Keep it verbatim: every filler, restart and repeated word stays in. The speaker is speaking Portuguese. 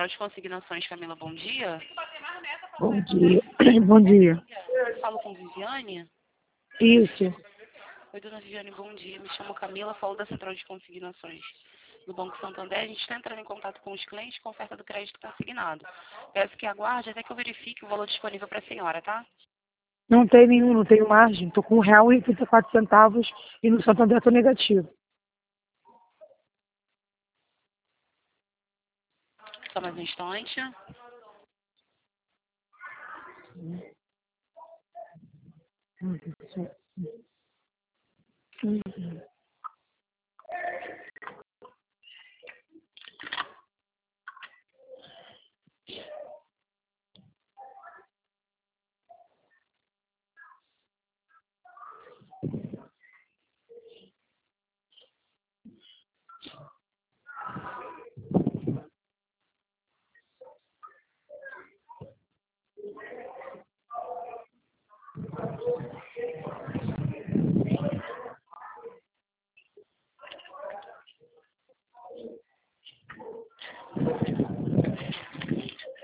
Central de Consignações, Camila, bom dia. Bom dia. Bom dia. Falo com Viviane. Isso. Oi, dona Viviane, bom dia. Me chamo Camila, falo da Central de Consignações do Banco Santander. A gente está entrando em contato com os clientes com oferta do crédito consignado. Peço que aguarde até que eu verifique o valor disponível para a senhora, tá? Não tem nenhum, não tenho margem. Estou com um real e trinta e quatro centavos e no Santander estou negativo. Só mais um instante. Uhum.